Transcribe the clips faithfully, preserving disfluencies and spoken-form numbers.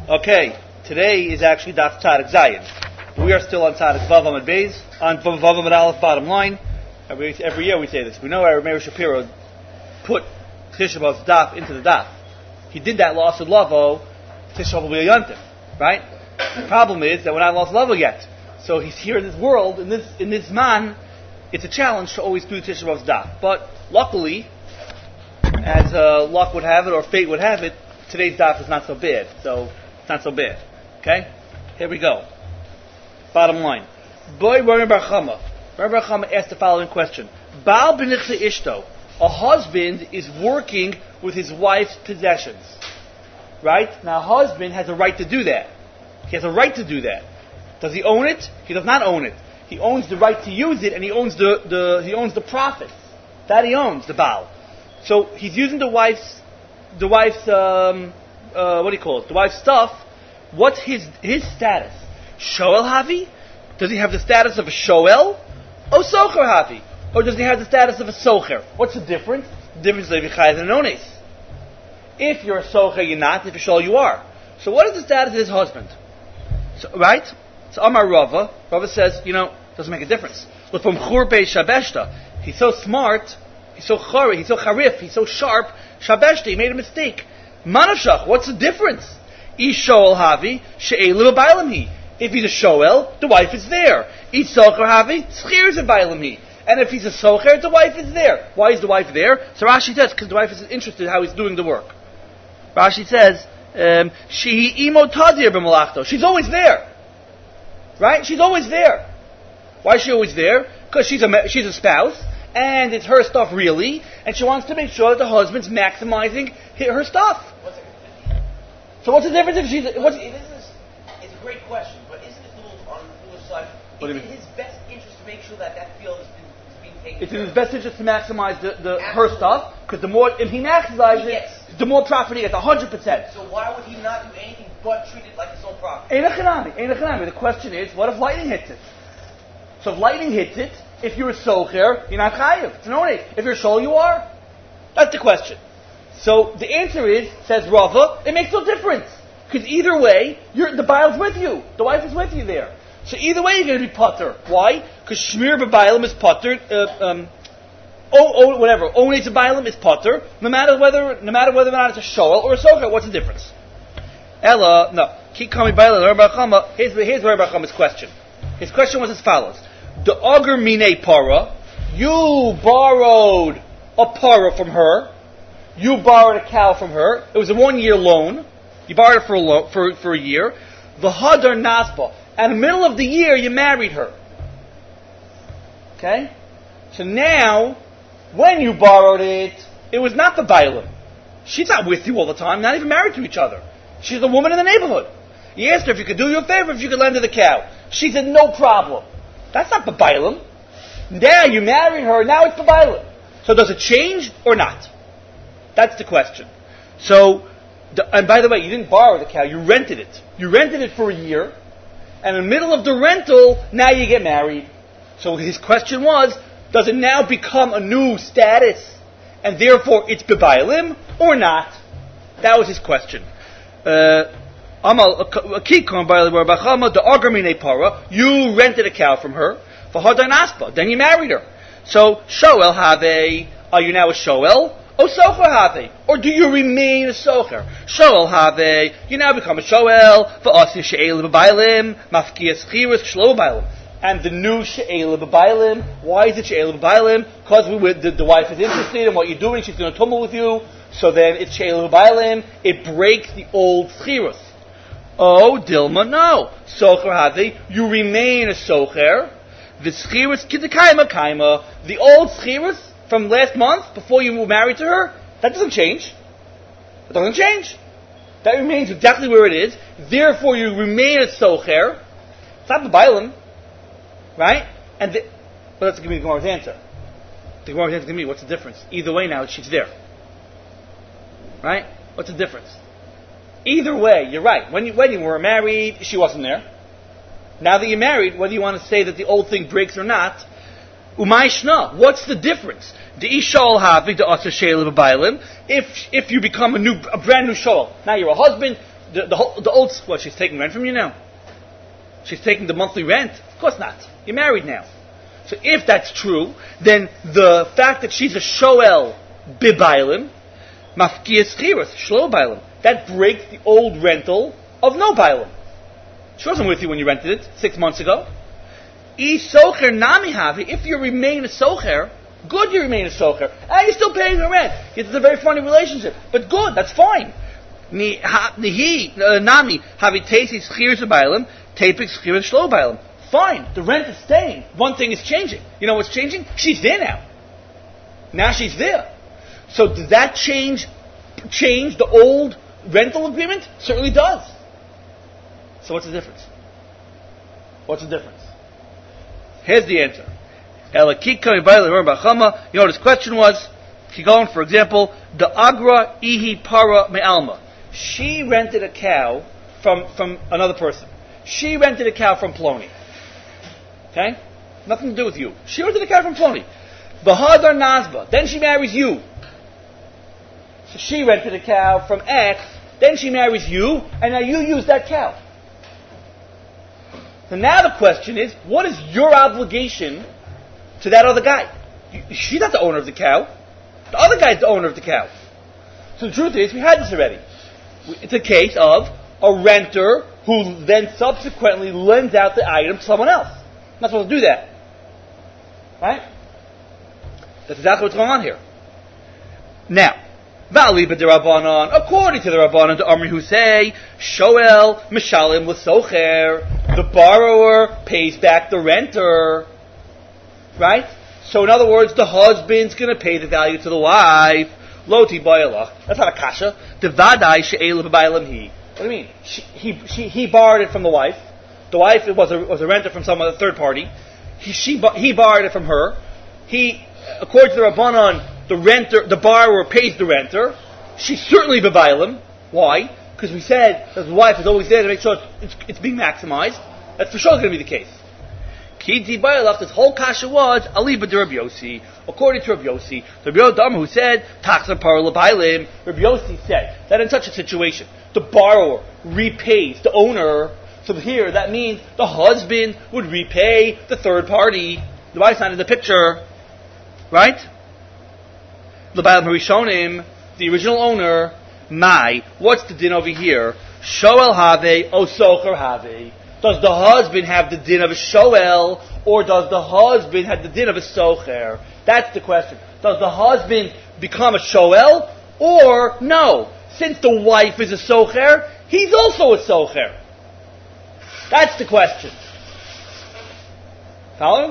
Okay, today is actually Daf Tzadik Zayin. We are still on Tzadik Vav Amud Beis, on Vav Amud Aleph, bottom line. Every, every year we say this. We know our Meir Shapiro put Tisha B'Av's Daf into the Daf. He did that loss of Lavo, Tisha B'Av will be a Yontif, right? The problem is that we're not lost Lavo yet. So he's here in this world, in this in this man, it's a challenge to always do Tisha B'Av's Daf. But luckily, as uh, luck would have it, or fate would have it, today's Daf is not so bad. So, it's not so bad. Okay? Here we go. Bottom line. Boy Rabbi Bar Chama. Rabbi Bar Chama asked the following question. Baal b'nichse ishto. A husband is working with his wife's possessions. Right? Now, a husband has a right to do that. He has a right to do that. Does he own it? He does not own it. He owns the right to use it, and he owns the, the he owns the profits. That he owns, the Baal. So, he's using the wife's the wife's um, uh, what do you call it? The wife's stuff. What's his his status? Shoel Havi? Does he have the status of a Shoel? Or Socher Havi? Or does he have the status of a Socher? What's the difference? The difference is if you're Chayav and Ones. If you're a Socher, you're not. If you're Shoel, you are. So what is the status of his husband? So, right? So Amar Rava. Rava says, you know, doesn't make a difference. Look from Churbe Shabeshta. He's so smart. He's so chari. He's so charif. He's so sharp. Shabeshta. He made a mistake. Manashach. What's the difference? Ish Shoel Havi. She'elu b'bailam hi. If he's a Shoel, the wife is there. Ish Socher Havi. Tzchir is a bailam hi. And if he's a Socher, the wife is there. Why is the wife there? So Rashi says, because the wife is interested in how he's doing the work. Rashi says, um, Shehi imo tadir b'malachto. She's always there. Right? She's always there. Why is she always there? Because she's a, she's a spouse, and it's her stuff really, and she wants to make sure that the husband's maximizing her stuff. What's so what's the difference if she's... What's, it is, it's a great question, but isn't it a little on the foolish side? What It's do you in mean? his best interest to make sure that that field is, is being taken It's care in his of. best interest to maximize the, the her stuff, because the more, if he maximizes Yes. it, the more profit he gets, one hundred percent. So why would he not do anything but treat it like his own property? Ein echanami, ein echanami. The question is, what if lightning hits it? So if lightning hits it, if you're a socher, you're not chayiv. It's an only. If you're a shol, you are. That's the question. So the answer is, says Rava, it makes no difference. Because either way, you're, the Baal's with you. The wife is with you there. So either way, you're going to be putter. Why? Because Shmir b'Bailam is putter. Uh, um, oh, oh, whatever. Ones b'Bailam is putter. No matter whether, no matter whether or not it's a shoel or a socher, what's the difference? Ella, no. Keep coming Bailam. Rabbi Chama. Here's here's Rabbi Chama's question. His question was as follows: the auger mine para. You borrowed a para from her. You borrowed a cow from her. It was a one-year loan. You borrowed it for a lo- for for a year. The hadar nasba. And in the middle of the year, you married her. Okay? So now, when you borrowed it, it was not the bailam. She's not with you all the time, not even married to each other. She's a woman in the neighborhood. You asked her if you could do you a favor, if you could lend her the cow. She said, no problem. That's not the bailam. Now you married her, now it's the bailam. So does it change or not? That's the question. So, the, and by the way, you didn't borrow the cow, you rented it. You rented it for a year, and in the middle of the rental, now you get married. So his question was, does it now become a new status, and therefore it's b'bailim, or not? That was his question. Uh, the Agarmine para, you rented a cow from her, for Hadar Naspa, then you married her. So, Shoel Have, are you now a Shoel? O Socher Have, or do you remain a Socher? Shoel Have, you now become a Shoel, V'asi She'el B'Bailim, Mafkias Chiris Shlo B'Bailim. And the new She'el B'Bailim, why is it She'el B'Bailim? Because we, the, the wife is interested in what you're doing, she's going to tumble with you, so then it's She'el B'Bailim, it breaks the old Chiris. Oh, Dilma, no. Socher Have, you remain a Socher. The Schiris Kiddikaima Kaima, the old Schiris from last month, before you were married to her, that doesn't change. It doesn't change. That remains exactly where it is. Therefore, you remain a Socher. It's not the Bailam. Right? And the, well, that's going to be the Gemara's answer. The Gemara's answer is going to be, what's the difference? Either way now, she's there. Right? What's the difference? Either way, you're right. When you, when you were married, she wasn't there. Now that you're married, whether you want to say that the old thing breaks or not, Umay Shna, what's the difference? The Ishol Havik, the Asa Sheil of a Bailim, if if you become a new, a brand new Shol, now you're a husband, the, the, whole, the old, what, she's taking rent from you now? She's taking the monthly rent? Of course not. You're married now. So if that's true, then the fact that she's a shoel bibailim, mafkias chiras, shlo bailim, that breaks the old rental of no bailim. She wasn't with you when you rented it six months ago. I socher nami havi, if you remain a socher, good you remain a socher, and you're still paying her rent. It's a very funny relationship, but good, that's fine. Ni nami havi tesis chiras bailim, tapik chiras shlo bailim. Fine, the rent is staying. One thing is changing. You know what's changing? She's there now. Now she's there. So does that change change the old rental agreement? Certainly does. So what's the difference? What's the difference? Here's the answer. You know what his question was? Keep going, for example, the agra ihi para me'alma. She rented a cow from, from another person. She rented a cow from Plony. Okay? Nothing to do with you. She rented a cow from Plony. Bahadar Nazba. Then she marries you. So she rented a cow from X. Then she marries you. And now you use that cow. So now the question is, what is your obligation to that other guy? She's not the owner of the cow. The other guy's the owner of the cow. So the truth is, we had this already. It's a case of a renter who then subsequently lends out the item to someone else. I'm not supposed to do that. Right? That's exactly what's going on here. Now, Va'ali b'derabbanan, according to the Rabbanan, the Amri who say, Shoel mishalim l'socher, the borrower pays back the renter. Right? So in other words, the husband's going to pay the value to the wife. Loti bayalach. That's not a kasha. The vadai she'elu b'baylam he. What do you mean? She, he, she, he borrowed it from the wife. The wife was a, was a renter from some other third party. He, she, he borrowed it from her. He, according to the Rabbanan, the renter, the borrower pays the renter. She's certainly b'baylam. Why? Because we said that the wife is always there to make sure it's, it's, it's being maximized. That's for sure going to be the case. Kiti bayalach, this whole kasha was aliba de Rabbi Yossi. According to Rabbi Yossi, the Rabbi Yodam who said taxar par l'baylim. Rabbi Yossi said that in such a situation, the borrower repays the owner. So here, that means the husband would repay the third party. The wife's not in the picture. Right? L'baylim harishonim, the original owner, mai, what's the din over here? Shoel have, o socher have. Does the husband have the din of a shoel, or does the husband have the din of a socher? That's the question. Does the husband become a shoel, or no? Since the wife is a socher, he's also a socher. That's the question. Following?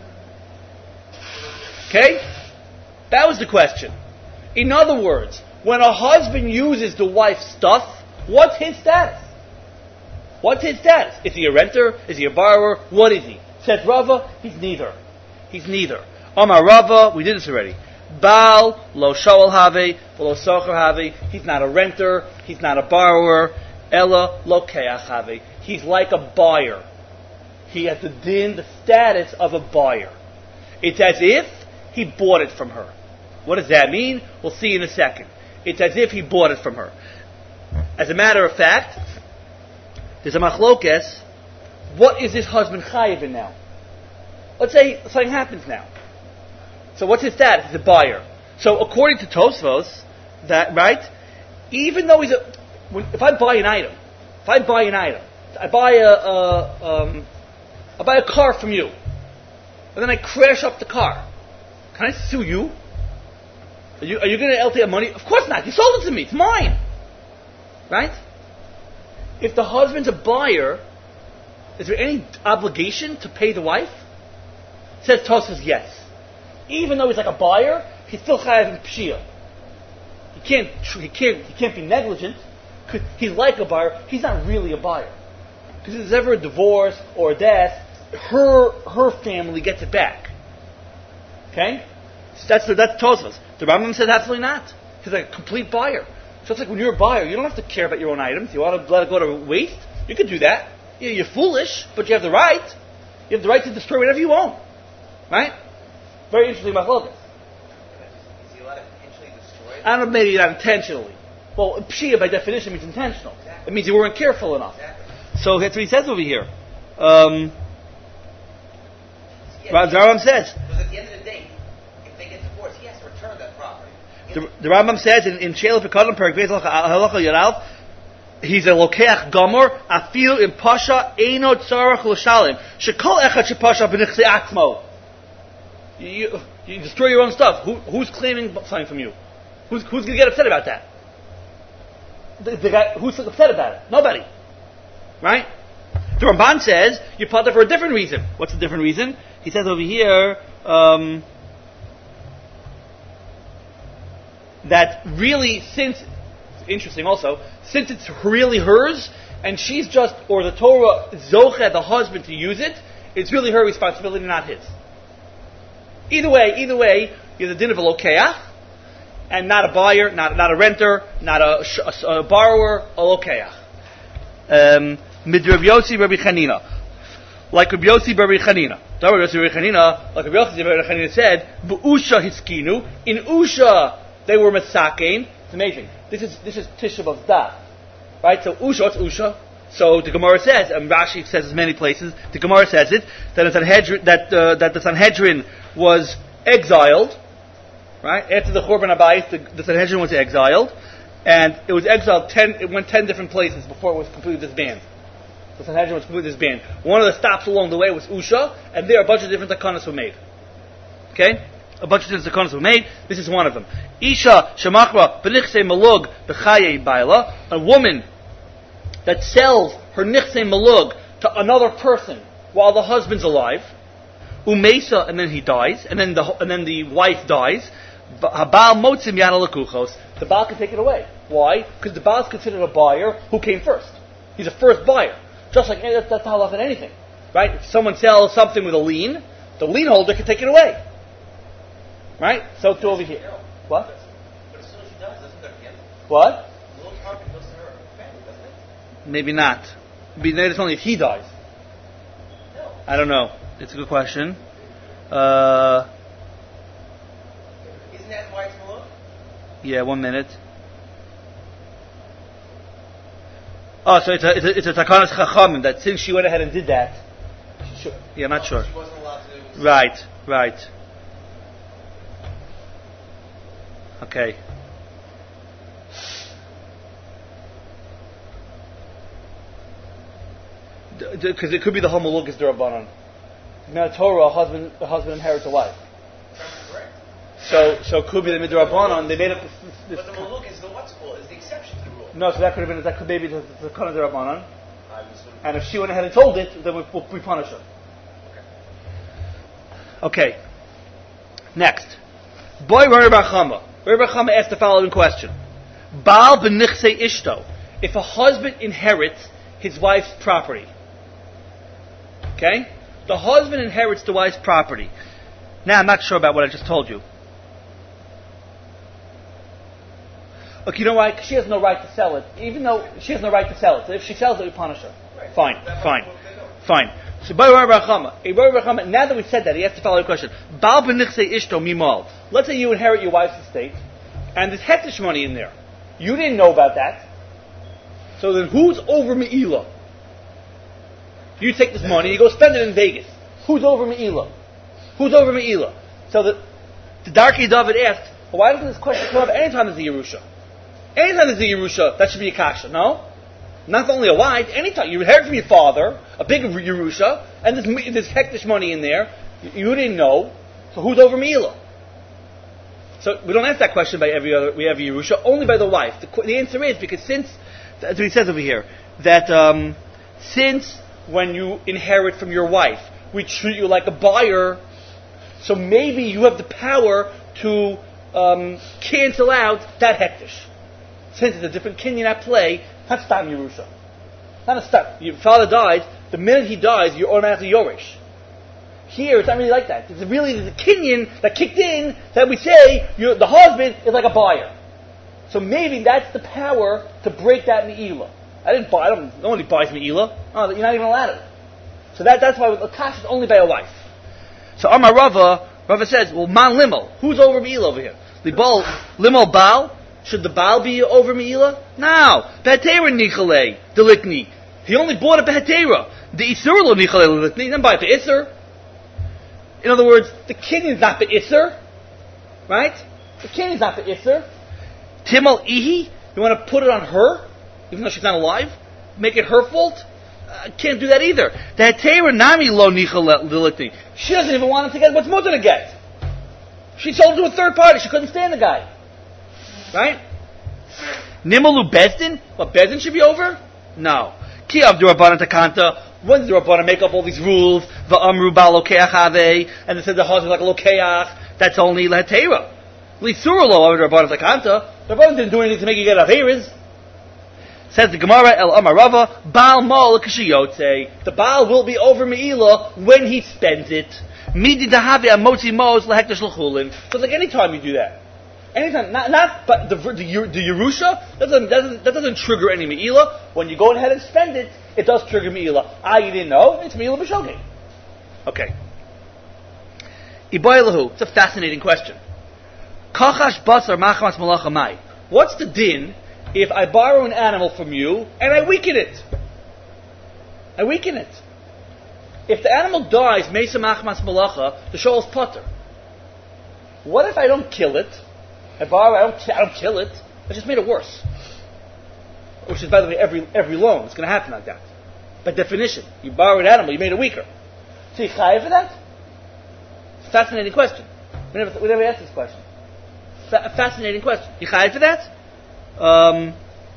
Okay? That was the question. In other words, when a husband uses the wife's stuff, what's his status? What's his status? Is he a renter? Is he a borrower? What is he? Says Rava, he's neither. He's neither. Amar Rava, we did this already. Baal, lo shoel have, lo socher have. He's not a renter. He's not a borrower. Ella, lo keach have. He's like a buyer. He has the din, the status of a buyer. It's as if he bought it from her. What does that mean? We'll see in a second. It's as if he bought it from her. As a matter of fact, there's a machlokes. What is this husband chayiv in now? Let's say something happens now. So what's his status? He's a buyer. So according to Tosfos, that right, even though he's a, when, if I buy an item, if I buy an item, I buy a, a um, I buy a car from you, and then I crash up the car. Can I sue you? Are you, are you going to L T A money? Of course not. You sold it to me. It's mine. Right? If the husband's a buyer, is there any obligation to pay the wife? Says Tosfos, yes. Even though he's like a buyer, he's still chayav in pshia. He can't, he can't, he can't be negligent. Cause he's like a buyer. He's not really a buyer. Because if there's ever a divorce or a death, her her family gets it back. Okay, so that's that's Tosfos. The Rambam says absolutely not. He's like a complete buyer. So it's like when you're a buyer, you don't have to care about your own items. You want to let it go to waste, you can do that. Yeah, you're foolish, but you have the right. You have the right to destroy whatever you own. Right? Very interesting machlokes. Is he allowed to intentionally destroy it? I don't know, maybe not intentionally. Well, pshia by definition means intentional. Exactly. It means you weren't careful enough. Exactly. So that's what he says over here. Um, Yeah, the Rambam says. Because at the end of the day, if they get divorced, he has to return that property. The, the Rambam says in in Sheila Pekadon Perik Beis Halacha Yarav, he's a lokeach gomer afil in pasha eino tzarach l'shalim shekol echad shepasha b'nichse atzmo. You you destroy your own stuff. Who, who's claiming something from you? Who's who's going to get upset about that? The, the guy who's upset about it? Nobody, right? The Ramban says you put it for a different reason. What's the different reason? He says over here um, that really, since interesting also, since it's really hers and she's just, or the Torah zoche the husband to use it, it's really her responsibility, not his. Either way, either way, you're the din of a lokeach, and not a buyer, not not a renter, not a, a, a borrower, a lokeach. Um, Mid Rabbi Yossi Rabbi Chanina, like Rabbi Yossi Rabbi Chanina. Rabbi Yossi Rabbi Chanina, like Rabbi Yossi Rabbi Chanina said, "B'usha hiskinu." In Usha, they were masakein. It's amazing. This is this is Tisha B'Av's daf, right? So Usha, what's Usha? So the Gemara says, and Rashi says in many places, the Gemara says it that the Sanhedrin, that uh, that the Sanhedrin was exiled, right? After the Churban Abayis, the, the Sanhedrin was exiled, and it was exiled ten. It went ten different places before it was completely disbanded. The Sanhedrin was completely disbanded. One of the stops along the way was Usha, and there a bunch of different takanas were made. Okay, a bunch of different takanas were made. This is one of them. Isha shemachra b'nichsei malug b'chayei baila, a woman that sells her nichsei malug to another person while the husband's alive. Umesa, and then he dies, and then the and then the wife dies. Habal motzim yana lekuchos. The Baal can take it away. Why? Because the Baal is considered a buyer who came first. He's a first buyer. Just like that's, that's halach in anything, right? If someone sells something with a lien, the lien holder can take it away, right? So to over here, what? But as soon as she does, doesn't that get What? the little property goes to her family, doesn't it? Maybe not. Maybe it's only if he dies. No. I don't know. It's a good question. Uh, Isn't that why it's maluk? yeah, one minute. Oh, so it's a it's a, it's a takanas chachamim that since she went ahead and did that. She should, yeah, I'm not sure. She wasn't allowed to. Right, right. Okay. Because it could be the homolugas derabanan. In the Torah, a husband a husband inherits a wife. Correct. So so it could be the midrabanan. They made up this. this But the maluk is the what's called is the exception to the rule. no, so that could have been that could maybe the the kind of derabanan. I was sort of- And if she went ahead and told it, then we we'll, we punish her. Okay. Next, boy Rabbi Bar Chama. Rabbi Bar Chama asked the following question: Baal b'nichsei ishto. If a husband inherits his wife's property, okay, the husband inherits the wife's property. Now I'm not sure about what I just told you. Look, you know why? 'Cause she has no right to sell it, even though she has no right to sell it. So if she sells it, we punish her. Right. Fine, That's fine, what they know. fine. So, Bar Bar Chama, a Bar Bar Chama. Now that we've said that, he asked the following question: Baal b'nichsei ishto mimal. Let's say you inherit your wife's estate, and there's hektish money in there. You didn't know about that. So then, who's over Me'ilah? You take this money, you go spend it in Vegas. Who's over Me'ilah? Who's over Me'ilah? So the the Darkei David asked, well, why doesn't this question come up anytime there's a Yerusha? Anytime there's a Yerusha, that should be a kasha, no? Not only a wife, anytime. You inherit from your father a big Yerusha, and there's, there's hektish money in there. You, you didn't know. So who's over Me'ilah? So we don't ask that question by every other we have Yerusha, only by the wife. The, the answer is because since, that's what he says over here, that um, since when you inherit from your wife, we treat you like a buyer, so maybe you have the power to um, cancel out that hektish. Since it's a different kinyan at play, not stam Yerusha. Not a stam. Your father dies, the minute he dies, you're automatically Yorish. Here, it's not really like that. It's really the kinyan that kicked in that we say you're, the husband is like a buyer. So maybe that's the power to break that Me'ilah. I didn't buy, I don't, nobody buys Me'ilah. Oh, you're not even allowed it. So that, that's why the kash is only by a wife. So Amar Rava, Rava says, well, man limel. Who's over Me'ilah over here? Libol, limel Baal, Should the Baal be over Me'ila? No. Behetera Nichale, Delikni. He only bought it Behetera. The Isur lo Nichale Delikni, he didn't buy it Be'isur. In other words, the Kinyan's not Be'isur. Right? The Kinyan's not Be'isur. Timal Ihi, you want to put it on her, even though she's not alive? Make it her fault? Uh, can't do that either. The Hetera Nami lo Nichale Delikni. She doesn't even want him to get what's Mutter to get. She sold to a third party. She couldn't stand the guy. Right? Nimalu Bezdin? What, Bezdin should be over? No. Ki avdu Rabbanan takanta. When did the Rabbanan make up all these rules? Va'amru ba lokeach ave. And they said the husband like a lokeach. That's only lehetera. Lisura lo avdu Rabbanan takanta. The Rabbanan didn't do anything to make you get averis. Says the Gemara El Amarava. Baal mol kashiyotze. The Baal will be over Me'ila when he spends it. Midi dahavi amotzi mos lehektash l'chulin. So it's like any time you do that. Anytime, not, not, but the, the, the Yerusha, that doesn't, doesn't, that doesn't trigger any Me'ila. When you go ahead and spend it, it does trigger Me'ila. Ah, you didn't know? It's Me'ila b'shogeg. Okay. Iboilahu, it's a fascinating question. Kachash basar machmas malacha mai. What's the din if I borrow an animal from you and I weaken it? I weaken it. If the animal dies, mesa machmas malacha, the shoal's potter. What if I don't kill it? I borrow, I don't, I don't kill it. I just made it worse. Which is, by the way, every every loan. It's going to happen like that. By definition, you borrow an animal, you made it weaker. So you chayav for that? Fascinating question. We never, we never asked this question. Fa- fascinating question. You chayav for that? Um,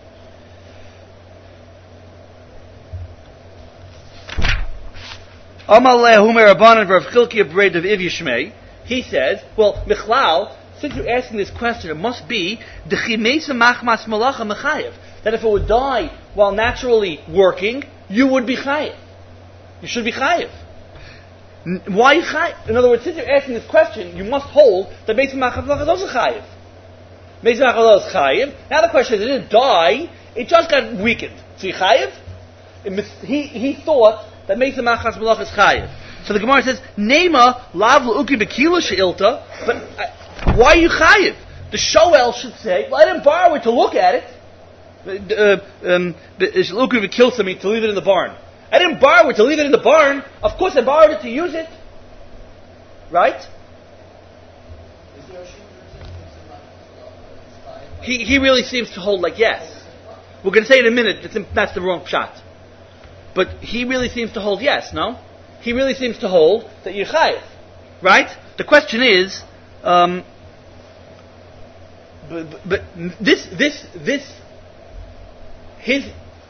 Amaleh Humer Abanan Rav Chilkiah B'Reid of Iv Yishmei. He says, well, Michlal, since you're asking this question, it must be that if it would die while naturally working, you would be chayiv. You should be chayiv. Why chayiv? In other words, since you're asking this question, you must hold that Meisa Machmas Malacha is also chayiv. Meisa Machmas is chayiv. Now the question is, it didn't die, it just got weakened. So you chayiv? He, he thought that Meisa Machmas Malacha is chayiv. So the Gemara says, Nema lav l'uki b'kila she'ilta, but uh, why are you chayiv? The shoel should say, well, I didn't borrow it to look at it. Uh, um, l'uki b'kila means to leave it in the barn. I didn't borrow it to leave it in the barn. Of course I borrowed it to use it. Right? He he really seems to hold like yes. We're going to say in a minute that's, that's the wrong shot. But he really seems to hold yes, no? He really seems to hold that you're chayiv, right? The question is, um, but, but, but this, this, this, his,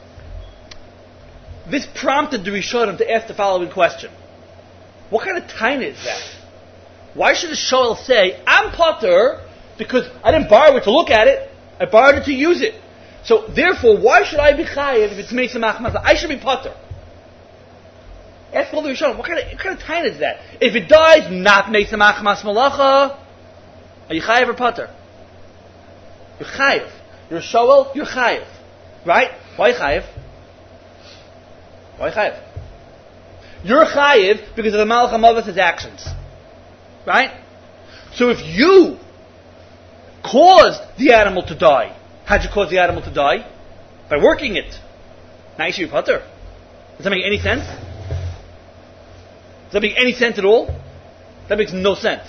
this prompted the Rishonim to ask the following question: what kind of taina is that? Why should a shoel say, "I'm potter because I didn't borrow it to look at it; I borrowed it to use it"? So therefore, why should I be chayiv if it's meisa machmas? I should be potter. Ask all the Rishonim, what kind of what kind of taina is that? If it dies, not meisa machmas malacha, are you chayiv or potter? You're chayiv. You're a shoel, you're chayiv. Right? Why chayiv? Why chayiv? You're chayiv because of the Malach HaMavos' actions. Right? So if you caused the animal to die, how'd you cause the animal to die? By working it. Now you should be potter. Does that make any sense? Does that make any sense at all? That makes no sense.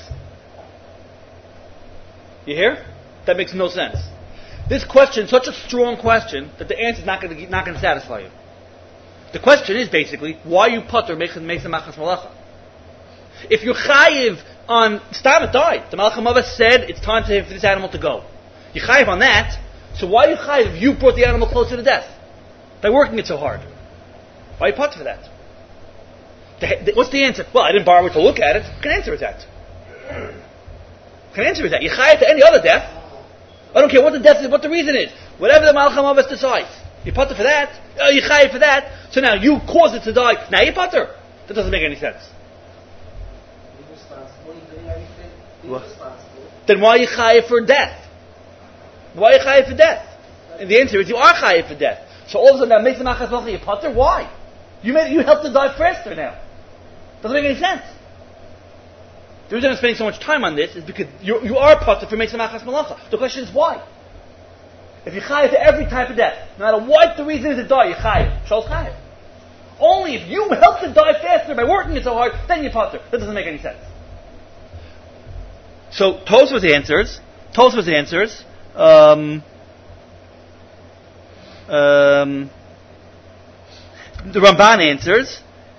You hear? That makes no sense. This question is such a strong question that the answer is not going to not going to satisfy you. The question is basically, why you potter meisa machmas malacha? If you're chayiv on stam, it died. The Malach HaMavos said it's time to, for this animal to go. You're chayiv on that. So why are you chayiv if you brought the animal closer to death by working it so hard? Why are you potter for that? The, the, what's the answer? Well, I didn't borrow it to look at it. What kind of answer is that? What kind of answer is that? You're chayiv to any other death. I don't care what the death is, what the reason is. Whatever the Malach HaMavos decides. You potter for that. Oh, you chayiv for that. So now you cause it to die. Now you potter. That doesn't make any sense. What? Then why are you chayiv for death? Why are you chayiv for death? And the answer is you are chayiv for death. So all of a sudden now meisa machmas malacha you potter. Why? You made you helped to die faster now. Doesn't make any sense. The reason I'm spending so much time on this is because you you are potter for meisa machmas malacha. The question is why. If you're chayiv to every type of death, no matter what the reason is to die, you're chayiv. Shol's chayiv. Only if you help to die faster by working it so hard, then you're potter. That doesn't make any sense. So Tosfos answers. Tosfos answers. Um, um, the Ramban answers.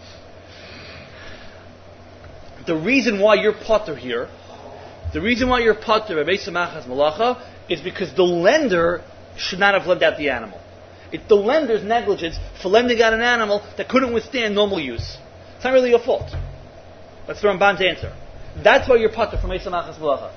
The reason why you're potter here, the reason why you're potter by Beis Machas Malacha, is because the lender should not have lent out the animal. It's the lender's negligence for lending out an animal that couldn't withstand normal use. It's not really your fault. That's the Ramban's answer. That's why you're potter from Beis Machas Malacha.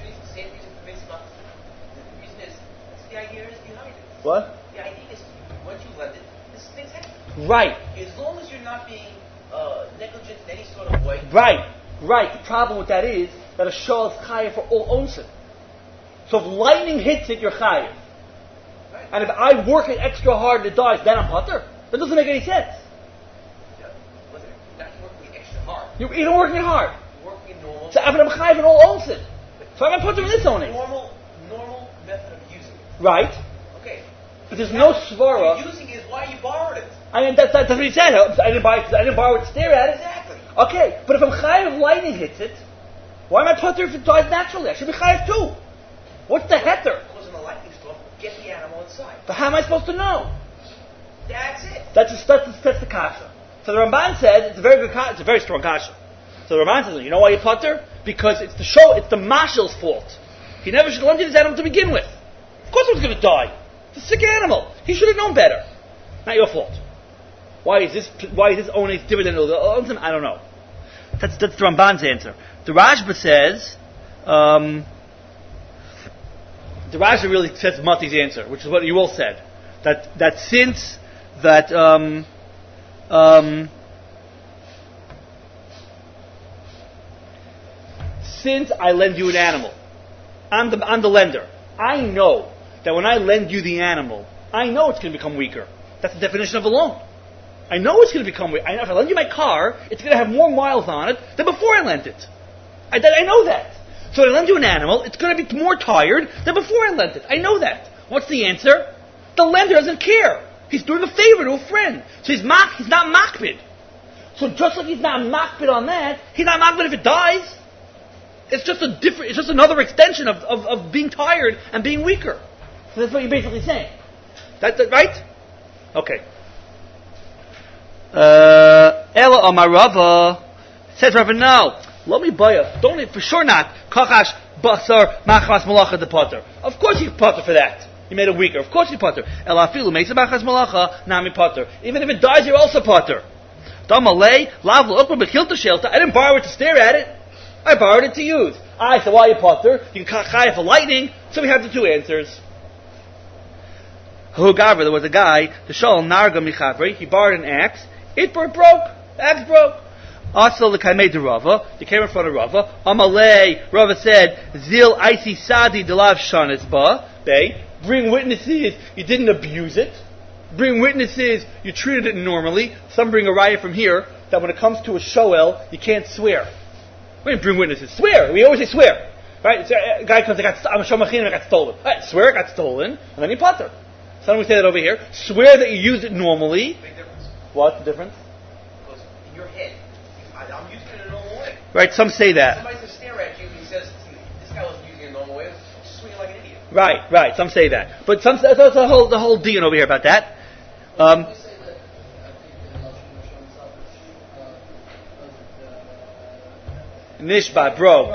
The idea is behind it. What? The idea is once you lend it, this thing's happen. Right. As long as you're not being uh, negligent in any sort of way. Right. Right. The problem with that is that a shol is chayiv for all owns it. So if lightning hits it, you're chayiv. Right. And if I work it extra hard and it dies, then I'm potter. That doesn't make any sense. Yeah. Listen, you're not working extra hard. You're, you're working it hard. You're working normal. So if I'm chayiv and all owns it. So I'm potter in this owning. Normal, normal method of using it. Right. Okay. But there's no svara. You're using it is why you borrowed it. I mean, that's, that's what he said. I didn't buy it. I didn't borrow it to stare at it. Exactly. Okay, but if I'm chayiv if lightning hits it, why am I potter if it dies naturally? I should be chayiv too. What's the heter? Because in the lightning storm, get the animal inside. But how am I supposed to know? That's it. That's just, that's, just, that's the kasha. So the Ramban said it's a very good kasha. It's a very strong kasha. So the Ramban says, you know why you potter? Because it's the show. It's the marshal's fault. He never should have lent you this animal to begin with. Of course, it was going to die. It's a sick animal. He should have known better. Not your fault. Why is this? Why is this owning different than the other? I don't know. That's that's the Ramban's answer. The Rashba says, um, the Rashba really says Mati's answer, which is what you all said. That that since that um, um, since I lend you an animal, I'm the I'm the lender. I know that when I lend you the animal, I know it's going to become weaker. That's the definition of a loan. I know it's going to become weaker. I know if I lend you my car, it's going to have more miles on it than before I lent it. I, I know that. So when I lend you an animal, it's going to be more tired than before I lent it. I know that. What's the answer? The lender doesn't care. He's doing a favor to a friend. So he's mak, he's not makbid. So just like he's not makbid on that, he's not makbid if it dies. It's just a different. It's just another extension of, of, of being tired and being weaker. So that's what you're basically saying. That, that right? Okay. Uh, Ella Amarava says Rabbi, no. Let me buy it. Don't for sure not. Kachash basar machmas malacha de potter. Of course you potter for that. You made it weaker. Of course you potter. Ella afilu meitza machmas malacha nami potter. Even if it dies, you're also potter. Damalei lavlo ukma bechilta shelta. I didn't borrow it to stare at it. I borrowed it to use. I said, why you potter? You can chai for lightning. So we have the two answers. Hugaver, there was a guy, the shol narga michavri. He borrowed an axe. It broke. The axe broke. Also, the kaimei de Rava. He came in front of Rava. Amalei, Rava said, Zil isi sadi delav shanis ba. They bring witnesses. You didn't abuse it. Bring witnesses. You treated it normally. Some bring a riot from here that when it comes to a shoel, you can't swear. We didn't bring witnesses. Swear. We always say swear. Right? So a guy comes, I got, I'm a shomachin, I got stolen. Right, swear it got stolen, and then you potter. Sometimes we say that over here. Swear that you used it normally. Big difference. What's the difference? Because in your head, I, I'm using it in a normal way. Right, some say that. Somebody says stare at you and he says, this guy wasn't using it in a normal way. Just swinging like an idiot. Right, right, some say that. But some, that's the whole, the whole deal over here about that. Um, Nishba broke.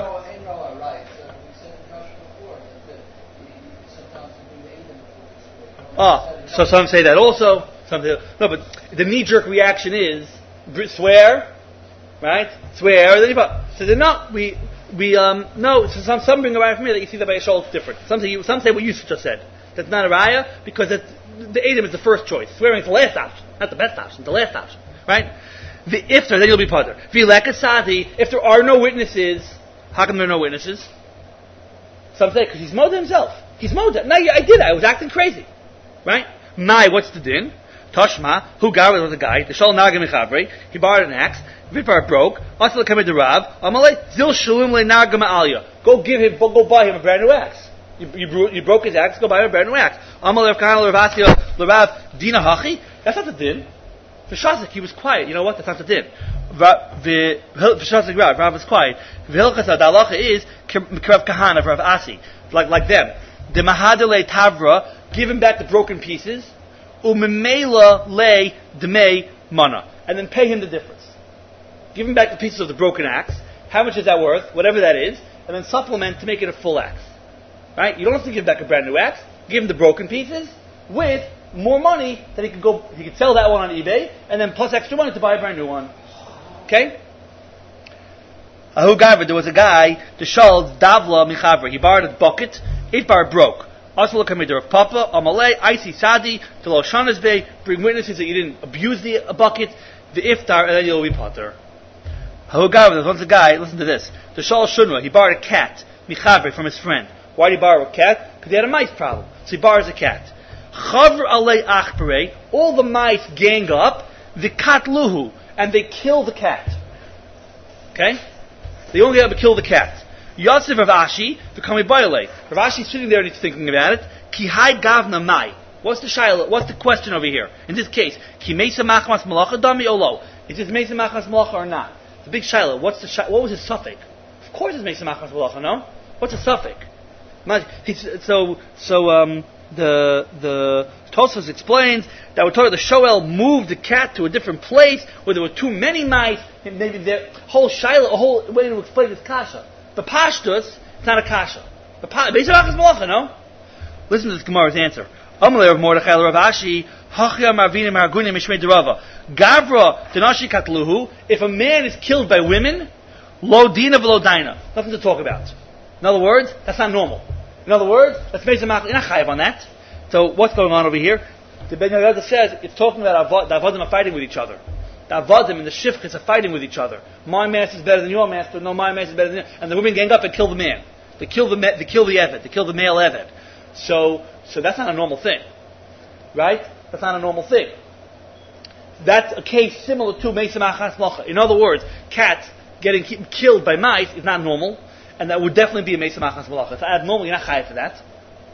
Oh, so some say that also. Some say, no, but the knee-jerk reaction is swear, right? Swear. Then you put, so then no, we we um no. So some some bring a raya from here that you see that by a shul it's different. Some say you, some say what you just said. That's not a raya because it's, the Adam is the first choice. Swearing is the last option, not the best option. The last option, right? The iftar, then you'll be potter. V'lekasadi, if there are no witnesses, how come there are no witnesses? Some say because he's moda himself. He's moda. No, I did. I was acting crazy, right? Mai, what's the din? Toshma, who garred was a guy. The shal nagam mechavre. He borrowed an axe. Vipar broke. Also, come to Rav. Amalei zil shalom le nagam alya. Go give him. Go buy him a brand new axe. You, you, bro- you broke his axe, go buy a brand new axe. Amal Rav Kahana Rav Asya Rav Dina Hachi. That's not the din. For Shasik, he was quiet. You know what? That's not the din. For Shasik Rav, Rav was quiet. V'hilchas ha'dalacha is Rav Kahana Rav Asi, like like them. The Mahadele Tavra, give him back the broken pieces. Umemela le Dmei Mana, and then pay him the difference. Give him back the pieces of the broken axe. How much is that worth? Whatever that is, and then supplement to make it a full axe. Right? You don't have to give back a brand new axe. Give him the broken pieces with more money that he could go. He could sell that one on eBay, and then plus extra money to buy a brand new one. Okay. Ahu Gavra, there was a guy, the Shal Davla Michavra. He borrowed a bucket. It bar broke. Also look at me, of Papa, Amalei, Icy Sadi, to Loshanas Bay, bring witnesses that you didn't abuse the bucket, the iftar, and then you'll be potter. Ahu Gavra, there's once a guy, listen to this. The Shal Shunra, he borrowed a cat, Michavra, from his friend. Why did he borrow a cat? Because he had a mice problem. So he borrows a cat. Chavr alei achpere, all the mice gang up, the katluhu, and they kill the cat. Okay? They only have to kill the cat. Yosef Rav Ashi, the Kami Baile. Rav Ashi is sitting there and he's thinking about it. Ki hai gavna mai. What's the shaila? What's the question over here? In this case, ki meisa machmas malacha dami olo. Is this meisa machmas malacha or not? It's a big shaila. What's the sh- what was his suffix? Of course it's meisa machmas malacha, no? What's a suffix? So, so um, the the Tosfos explains that we're told the Shoel moved the cat to a different place where there were too many mice. And maybe the whole shaila, a whole way to explain this kasha. The pashtus, it's not a kasha. The pa- Beis Hamikdash is malacha, no? Listen to this Gemara's answer. Amalei of Mordechai Rav Ashi, Hachya Marvina Margunim Mishmei Derava. Gavra Denashi Katluhu. If a man is killed by women, lo dina v'lo daina. Nothing to talk about. In other words, that's not normal. In other words, that's Beis Hamikdash. You're not chayav on that. So what's going on over here? The Ben Yehuda says it's talking about avad, the avadim are fighting with each other. The avadim and the shifchis are fighting with each other. My master is better than your master. No, my master is better than you. And the women gang up and kill the man. They kill the they kill the eved. They kill the male eved. So, so that's not a normal thing, right? That's not a normal thing. That's a case similar to meisa machmas malacha. In other words, cats getting ki- killed by mice is not normal, and that would definitely be a meisa machmas malacha. It's abnormal. You're not chayav for that.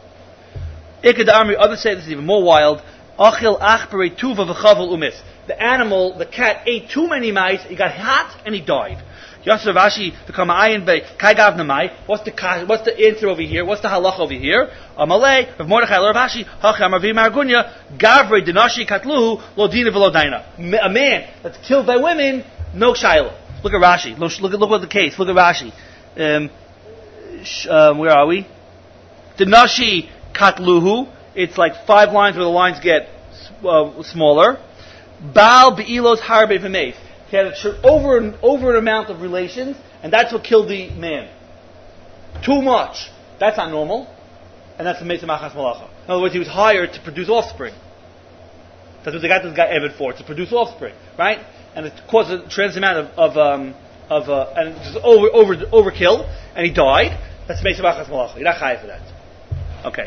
Ikad Army. Others say this is even more wild. Achil achpere tuva v'chavel umis. The animal, the cat, ate too many mice. He got hot and he died. Yosef Ashi become ayin by kai gavna mai. What's the what's the answer over here? What's the halach over here? Amalei of Mordechai Rav Ashi hacham avi margunya gavre dinashi katluhu lo dina v'lo daina. A man that's killed by women, no shaila. Look at Rashi. Look look look at the case. Look at Rashi. Um, sh, um, where are we? Dinashi katluhu. It's like five lines where the lines get uh, smaller. Baal be'ilos harbe v'meis. He had a, over an, over an amount of relations, and that's what killed the man. Too much. That's not normal, and that's the meisa machmas malacha. In other words, he was hired to produce offspring. That's what they got this guy Evid for, to produce offspring, right? And it caused a tremendous amount of, of, um, of uh, and just over, over, overkill, and he died. That's meisa machmas malacha. You're not chayav for that. Okay.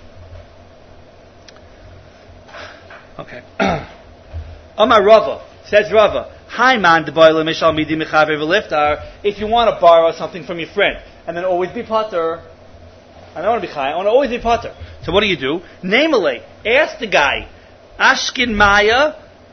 Okay. Amar Rava, says Rava, Hi man, if you want to borrow something from your friend, and then always be potter, I don't want to be chai, I want to always be potter. So what do you do? Namely, ask the guy, Ashkin Maya,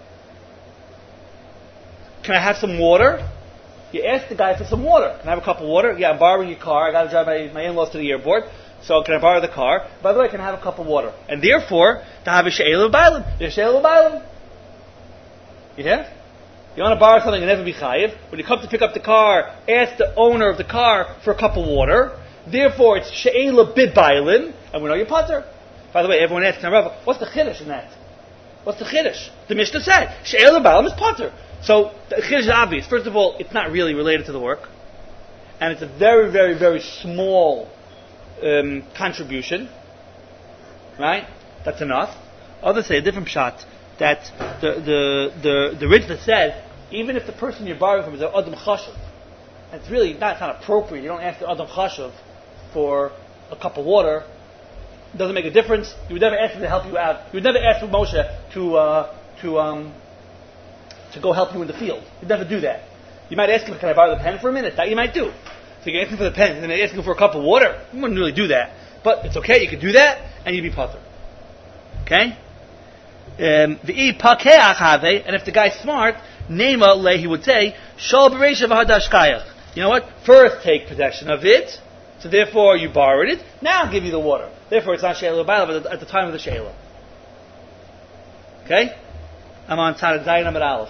can I have some water? You ask the guy for some water. Can I have a cup of water? Yeah, I'm borrowing your car, I got to drive my, my in-laws to the airport. So can I borrow the car? By the way, can I have a cup of water? And therefore, to have a she'el of bailim. There's she'el of bailim. You hear? You want to borrow something and never be chayiv. When you come to pick up the car, ask the owner of the car for a cup of water. Therefore, it's she'el bid bailim, and we know you're potter. By the way, everyone asks, what's the chiddush in that? What's the chiddush? The Mishnah said, she'el of bailim is potter. So the chiddush is obvious. First of all, it's not really related to the work, and it's a very, very, very small Um, contribution, right? That's enough. Others say a different shot that the the the the Ritva said even if the person you're borrowing from is an Adam Chashav, and it's really not, it's not appropriate. You don't ask the Adam Chashav for a cup of water. It doesn't make a difference. You would never ask him to help you out. You would never ask Moshe to uh, to um, to go help you in the field. You'd never do that. You might ask him, "Can I borrow the pen for a minute?" That you might do. So you ask him for the pen, and then ask him for a cup of water. You wouldn't really do that. But it's okay, you can do that, and you'd be patur. Okay? Um, the pakeach have, and if the guy's smart, nema le, he would say, shal bereisha v'hadash kayach. You know what? First take possession of it, so therefore you borrowed it, now I'll give you the water. Therefore it's not she'ela b'ayla, but at the time of the she'ela. Okay? I'm on Tzad Zayin Amar Aleph.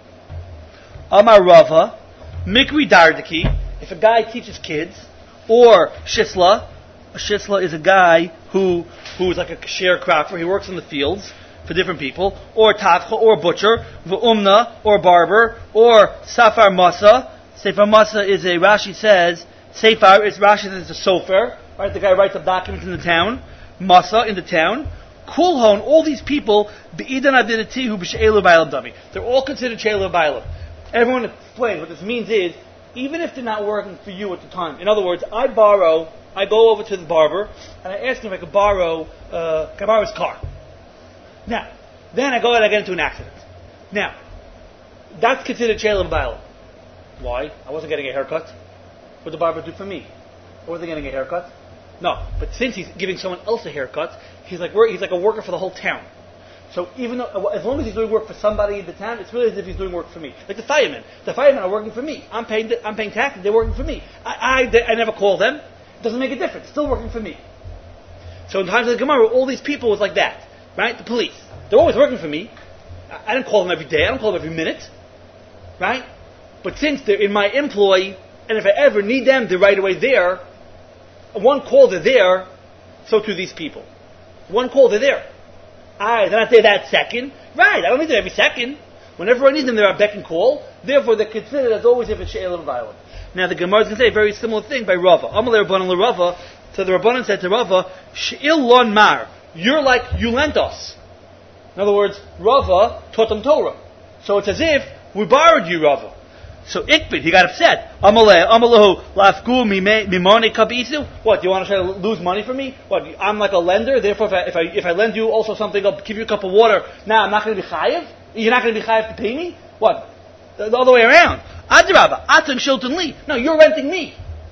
Amar Rava, Mikri Dardaki, if a guy teaches kids, or Shisla, a Shisla is a guy who who is like a sharecropper, he works in the fields for different people, or Tavcha, or butcher, V'umna, or barber, or Safar Masa. Safar Masa is a, Rashi says, Safar is, Rashi says it's a sofer, right? The guy writes up documents in the town, Masa in the town. Kulhon, all these people, Be'idan Adinatihu B'She'elu B'Alam Dami. They're all considered She'elu B'Alam. Everyone explains what this means is, even if they're not working for you at the time. In other words, I borrow, I go over to the barber, and I ask him if I could borrow, uh, can I borrow his car? Now, then I go and I get into an accident. Now, that's considered She'elu B'Alam. Why? I wasn't getting a haircut. What did the barber do for me? I wasn't getting a haircut. No, but since he's giving someone else a haircut, he's like he's like a worker for the whole town. So even though, as long as he's doing work for somebody in the town, it's really as if he's doing work for me. Like the firemen, the firemen are working for me. I'm paying I'm paying taxes. They're working for me. I I, I never call them. It doesn't make a difference. Still working for me. So in times of the Gemara, all these people was like that, right? The police, they're always working for me. I, I don't call them every day. I don't call them every minute, right? But since they're in my employ, and if I ever need them, they're right away there. One call, they're there, so too these people. One call, they're there. I, they're not there that second. Right, I don't need them every second. Whenever I need them, they're at beck and call. Therefore, they're considered as always if it's she'elah v'ayla. Now, the Gemara is going to say a very similar thing by Rava. Amalei Rabbanan LeRava. So the Rabbanan said to Rava, She'il lon mar. You're like, you lent us. In other words, Rava taught them Torah. So it's as if we borrowed you, Rava. So Ikbid, he got upset. Amalei, Amalahu, lafku mimone kabisu. What, you want to try to lose money from me? What, I'm like a lender, therefore if I, if I, if I lend you also something, I'll give you a cup of water. Now I'm not going to be chayiv? You're not going to be chayiv to pay me? What? The, the other way around. Adrabah, atam shilton li. No, you're renting me.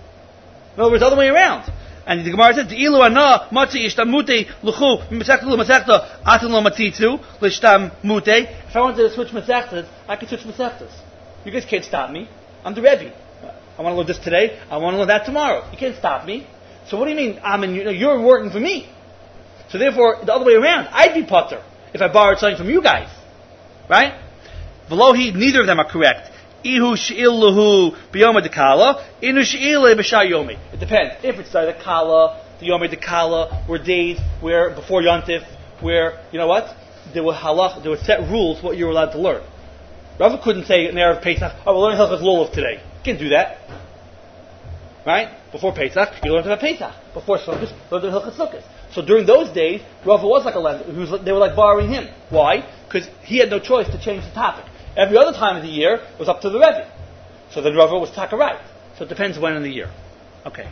In other words, the other way around. And the Gemara says, "Ilu ana matzi ishtamute luchu masechta lu masechta atam lo matzitu l'ishtamute." If I wanted to switch masechtas, I could switch masechtas. You guys can't stop me. I'm the Rebbe. I want to learn this today. I want to learn that tomorrow. You can't stop me. So what do you mean? I'm in, you're working for me. So therefore, the other way around, I'd be patur if I borrowed something from you guys, right? Velohi, neither of them are correct. Ihu she'iluhu b'yom dekala, inu she'ile b'shar yomi. It depends. If it's the kala, the yom dekala, were days where before yontif, where you know what, there were halach, there were set rules what you were allowed to learn. Rava couldn't say in Erev Pesach, oh, we're learning Hilchas Lulav today. You can't do that. Right? Before Pesach, you learned about Pesach. Before Sukkot, you learned Hilchas Sukkot. So during those days, Rava was like a lender. He was, they were like borrowing him. Why? Because he had no choice to change the topic. Every other time of the year was up to the Rebbe. So then Rava was taka right. So it depends when in the year. Okay.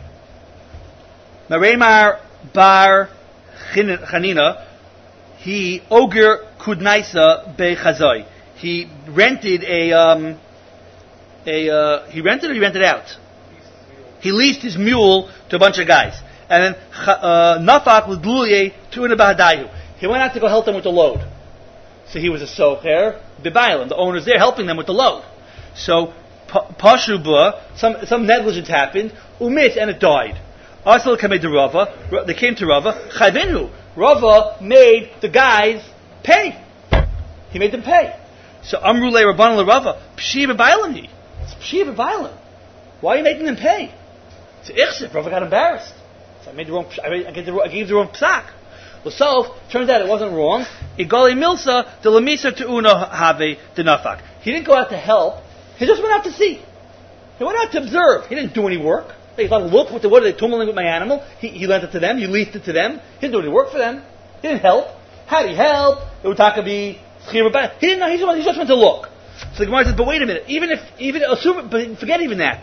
Maremar bar Chanina, he oger kudnaisa bechazoi. He rented a, um, a, uh, he rented or he rented out? He leased his mule to a bunch of guys. And then, uh, Nafak with Dluye to Bahadayu. He went out to go help them with the load. So he was a socher, Bibailim, the owner's there helping them with the load. So, Pashubah, some, some negligence happened, Umit, and it died. Asal came to Rava, they came to Rava, Chayvinu. Rava made the guys pay. He made them pay. So Amrulei Rabbanan LeRava, Pshi b'Bailam he. It's Pshi b'Bailam. Why are you making them pay? It's Ichsif. Rava got embarrassed. So I made the wrong. I, made, I, gave, the, I gave the wrong psak. Well, so turns out it wasn't wrong. Igali Milsa de Lamisa Teuna Have de Nafak. He didn't go out to help. He just went out to see. He went out to observe. He didn't do any work. He thought, look, what, the, what are they tummeling with my animal? He, he lent it to them. He leased it to them. He didn't do any work for them. He didn't help. How did he help? It would talk be. He didn't know. He just, he just went to look. So the Gemara says, but wait a minute. Even if, even assume, but forget even that.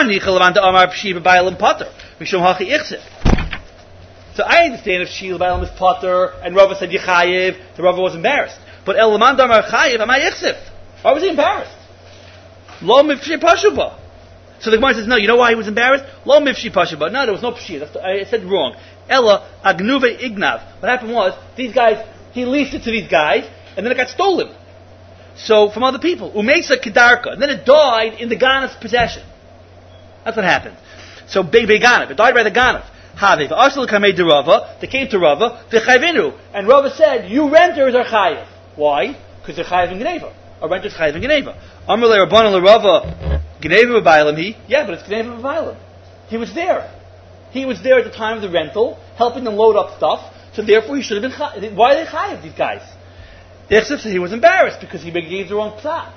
So I understand if Shil Bailam is Potter and Rava said Yechayev, the Rava was embarrassed. But El Laman Damar Chayev, am I Yichsif? Why was he embarrassed? Lo Mifshei Pashuba. So the Gemara says, no, you know why he was embarrassed? Lo mifshi pasha, but no, there was no pshi. That's, I said wrong. Ella agnuve ignav. What happened was, these guys, he leased it to these guys, and then it got stolen. So, from other people. Umesa kedarka. And then it died in the Ganav's possession. That's what happened. So, Big Big Ganav. It died by the Ganav. Haviv. Arsal kamei de Rava. They came to Rava. V'chayvinu. And Rava said, you renters are chayiv. Why? Because they're chayiv in Geneva. A renter's chayiv in Geneva. Amr le Rabbanan le Rava. Geneva b'baylam he. Yeah, but it's Geneva b'baylam. He was there. He was there at the time of the rental, helping them load up stuff. So therefore he should have been chayiv. Why are they chayiv, these guys? He was embarrassed because he gave the wrong psak.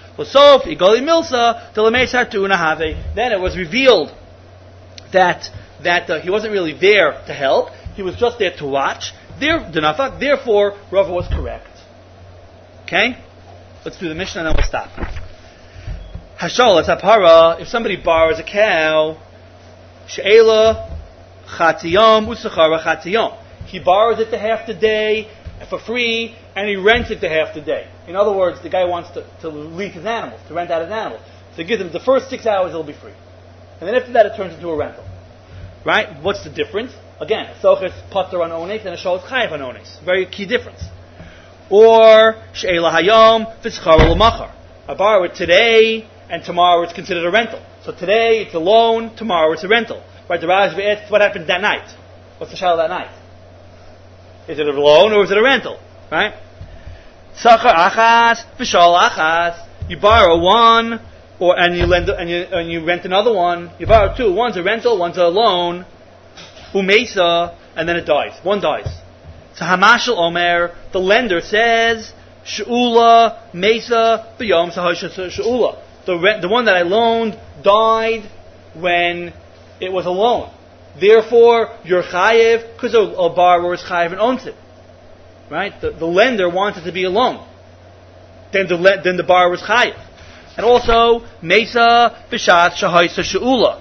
Then it was revealed that that uh, he wasn't really there to help. He was just there to watch. Therefore, Rava was correct. Okay? Let's do the Mishnah and then we'll stop. Hashol, hapara. If somebody borrows a cow, she'ela chatiyom usachara chatiyom. He borrows it to half the day for free, and he rents it to half the day. In other words, the guy wants to, to lease his animals, to rent out his animals. So he gives him the first six hours, it'll be free. And then after that, it turns into a rental. Right? What's the difference? Again, a socher is pater on ones, and a shol is chayiv on ones. Very key difference. Or, she'ela hayom, v'tzchara l'machar. I borrow it today, and tomorrow it's considered a rental. So today it's a loan, tomorrow it's a rental. Right? The Rajvi asks what happens that night. What's the shal that night? Is it a loan or is it a rental? Right? Sachar achas, v'shal achas. You borrow one, or and you lend and you and you rent another one. You borrow two. One's a rental, one's a loan. Umesa, and then it dies. One dies. So Hamashal Omer, the lender says, She'ula Mesa b'yom sahasha She'ula. The rent, the one that I loaned died when it was a loan. Therefore, you're chayiv, because a, a borrower is chayiv and owns it. Right? The, the lender wants it to be a loan. Then the, le- then the borrower is chayiv. And also, Mesa B'shat Shahaisa She'ula.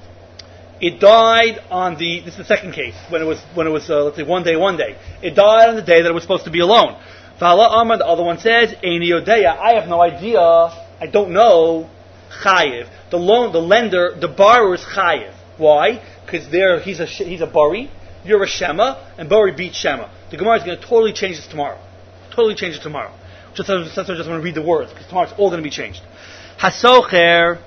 It died on the, this is the second case, when it was, when it was, uh, let's say, one day, one day. It died on the day that it was supposed to be a loan. Vala Amar, the other one says, Eini Yodeya, I have no idea, I don't know, chayiv. The loan, the lender, the borrower is chayiv. Why? Because there he's a he's a bari, you're a shema, and bari beats shema. The Gemara is going to totally change this tomorrow. Totally change it tomorrow. Just I just want to read the words because tomorrow it's all going to be changed. Hasocher,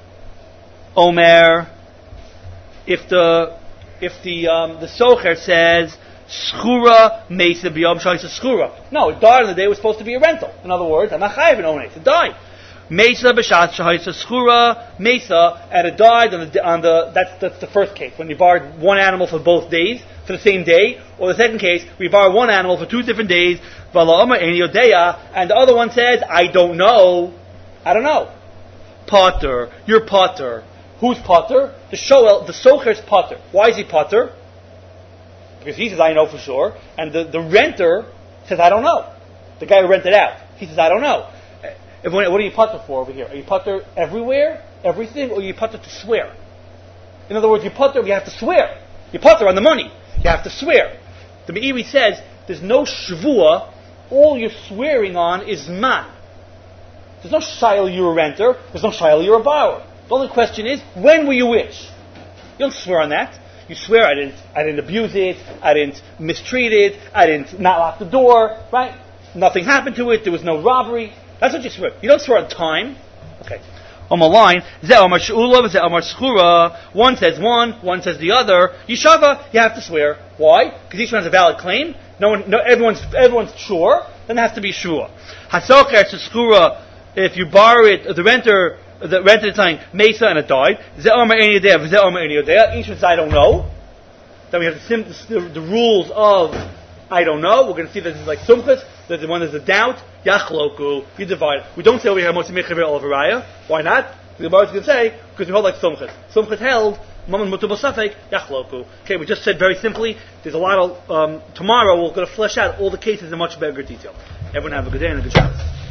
Omer. If the if the um, the socher says schura mesa biyom shaisa schura. No, it died on the day it was supposed to be a rental. In other words, I'm not chayiv in ones. It died. Mesa b'shat shahaisa schura mesa, and it died on the on the that's that's the first case when you borrowed one animal for both days for the same day, or the second case we borrow one animal for two different days. Vala Omer Eini Yodeya, and the other one says I don't know, I don't know. Potter, you're Potter. Who's Potter? The shoel, the socher's Potter. Why is he Potter? Because he says I know for sure, and the the renter says I don't know. The guy who rented out, he says I don't know. If, what are you putter for over here? Are you putter everywhere, everything, or are you putter to swear? In other words, you putter, you have to swear. You putter on the money. You have to swear. The Meiri says there's no shvua. All you're swearing on is man. There's no shayla you're a renter. There's no shayla you're a borrower. The only question is when will you wish? You don't swear on that. You swear I didn't, I didn't abuse it. I didn't mistreat it. I didn't not lock the door. Right? Nothing happened to it. There was no robbery. That's what you swear. You don't swear on time. Okay. On the line, one says one, one says the other. Yishava, you have to swear. Why? Because each one has a valid claim. No one, no, everyone's, everyone's sure. Then it has to be sure. Hasocher schura, if you borrow it, the renter, the renter is saying mesa and it died. Each one says I don't know. Then we have the, the, the rules of I don't know. We're going to see that this is like sumchas. That the one is a doubt. Yachloku. You divide. We don't say over here motzi mechaver olavaraya. Why not? The Gemara is going to say because we hold like sumchas. Sumchas held mammon mutu b'safek yachloku. Okay, we just said very simply. There's a lot of um, tomorrow we're going to flesh out all the cases in much better detail. Everyone have a good day and a good Shabbos.